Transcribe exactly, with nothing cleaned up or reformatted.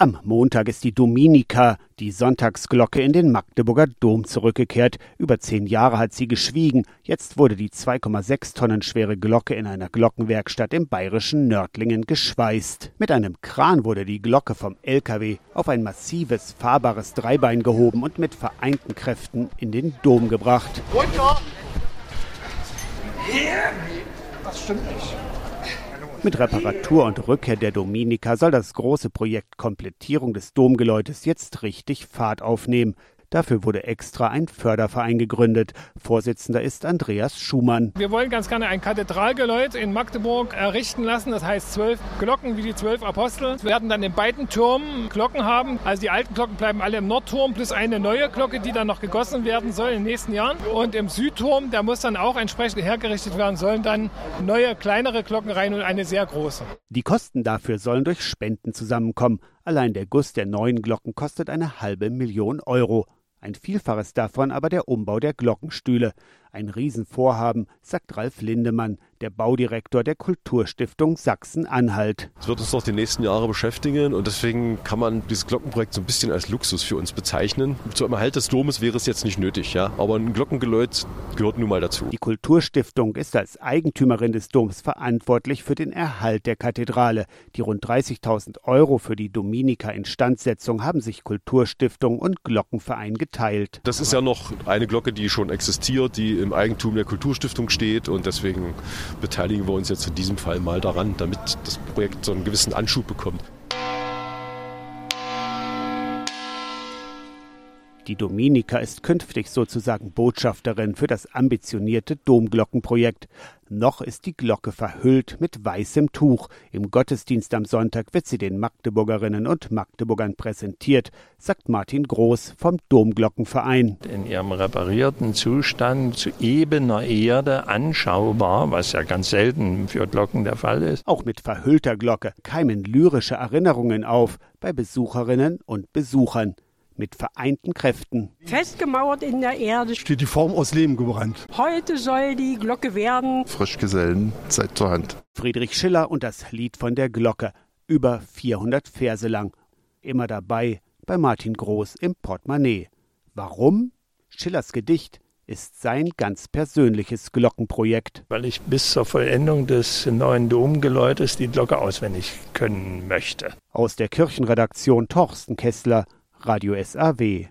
Am Montag ist die Dominika, die Sonntagsglocke, in den Magdeburger Dom zurückgekehrt. Über zehn Jahre hat sie geschwiegen. Jetzt wurde die zwei Komma sechs Tonnen schwere Glocke in einer Glockenwerkstatt im bayerischen Nördlingen geschweißt. Mit einem Kran wurde die Glocke vom L K W auf ein massives, fahrbares Dreibein gehoben und mit vereinten Kräften in den Dom gebracht. Runter! Das stimmt nicht. Mit Reparatur und Rückkehr der Dominika soll das große Projekt Komplettierung des Domgeläutes jetzt richtig Fahrt aufnehmen. Dafür wurde extra ein Förderverein gegründet. Vorsitzender ist Andreas Schumann. Wir wollen ganz gerne ein Kathedralgeläut in Magdeburg errichten lassen. Das heißt zwölf Glocken wie die zwölf Apostel. Wir werden dann in beiden Türmen Glocken haben. Also die alten Glocken bleiben alle im Nordturm, plus eine neue Glocke, die dann noch gegossen werden soll in den nächsten Jahren. Und im Südturm, der muss dann auch entsprechend hergerichtet werden, sollen dann neue, kleinere Glocken rein und eine sehr große. Die Kosten dafür sollen durch Spenden zusammenkommen. Allein der Guss der neuen Glocken kostet eine halbe Million Euro. Ein Vielfaches davon aber der Umbau der Glockenstühle. Ein Riesenvorhaben, sagt Ralf Lindemann, der Baudirektor der Kulturstiftung Sachsen-Anhalt. Es wird uns noch die nächsten Jahre beschäftigen und deswegen kann man dieses Glockenprojekt so ein bisschen als Luxus für uns bezeichnen. Zum Erhalt des Domes wäre es jetzt nicht nötig, ja, aber ein Glockengeläut gehört nun mal dazu. Die Kulturstiftung ist als Eigentümerin des Doms verantwortlich für den Erhalt der Kathedrale. Die rund dreißigtausend Euro für die Dominika-Instandsetzung haben sich Kulturstiftung und Glockenverein geteilt. Das ist ja noch eine Glocke, die schon existiert, die im Eigentum der Kulturstiftung steht und deswegen beteiligen wir uns jetzt in diesem Fall mal daran, damit das Projekt so einen gewissen Anschub bekommt. Die Dominika ist künftig sozusagen Botschafterin für das ambitionierte Domglockenprojekt. Noch ist die Glocke verhüllt mit weißem Tuch. Im Gottesdienst am Sonntag wird sie den Magdeburgerinnen und Magdeburgern präsentiert, sagt Martin Groß vom Domglockenverein. In ihrem reparierten Zustand zu ebener Erde anschaubar, was ja ganz selten für Glocken der Fall ist. Auch mit verhüllter Glocke keimen lyrische Erinnerungen auf bei Besucherinnen und Besuchern. Mit vereinten Kräften. Festgemauert in der Erde Steht die Form aus Lehm gebrannt. Heute soll die Glocke werden. Frischgesellen, Zeit zur Hand. Friedrich Schiller und das Lied von der Glocke. Über vierhundert Verse lang. Immer dabei bei Martin Groß im Portemonnaie. Warum? Schillers Gedicht ist sein ganz persönliches Glockenprojekt. Weil ich bis zur Vollendung des neuen Domgeläutes die Glocke auswendig können möchte. Aus der Kirchenredaktion Torsten Kessler, Radio S A W.